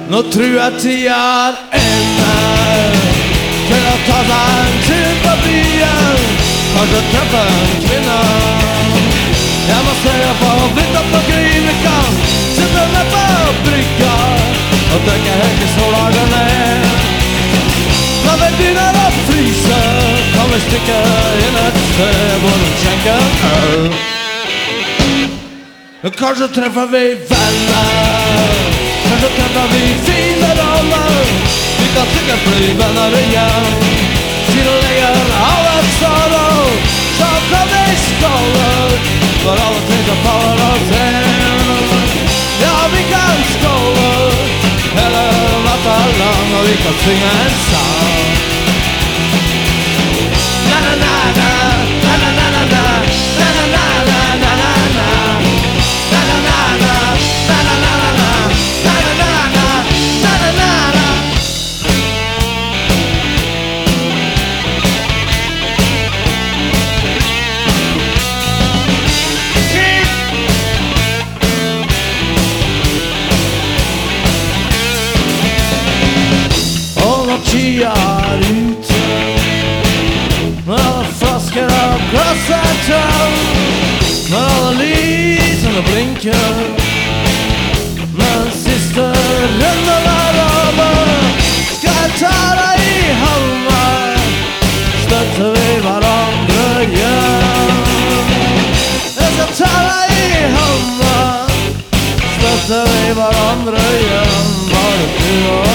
Nå tror jeg tida ender til å ta seg en tur på byen, kanskje treffe en kvinne. Jeg må sørge på å bytte opp noe i lykken, sitte ned på brygga og drikke helt i sola går ned. Når vi begynner å fryse, kan vi stikke inn et sted hvor de skjenker øl. Kanskje treffer vi venner, kanskje treffer vi fine damer. Vi kan sikkert bli venner igjen, siden lenger av et sorrow. Så kan vi skåle for alle ting som faller oss inn. Ja, vi kan skåle hele natta lang, og vi kan synge en sang. Na-na-na-na, na-na-na-na, na-na-na-na-na-na-na. Tida ute, når alle flasker og glass tøm, når alle lysene blinker, når den siste runden over, skal jeg ta deg i handa, støtter vi hverandre igjen. Jeg skal ta deg i handa, støtter vi hverandre igjen, bare du og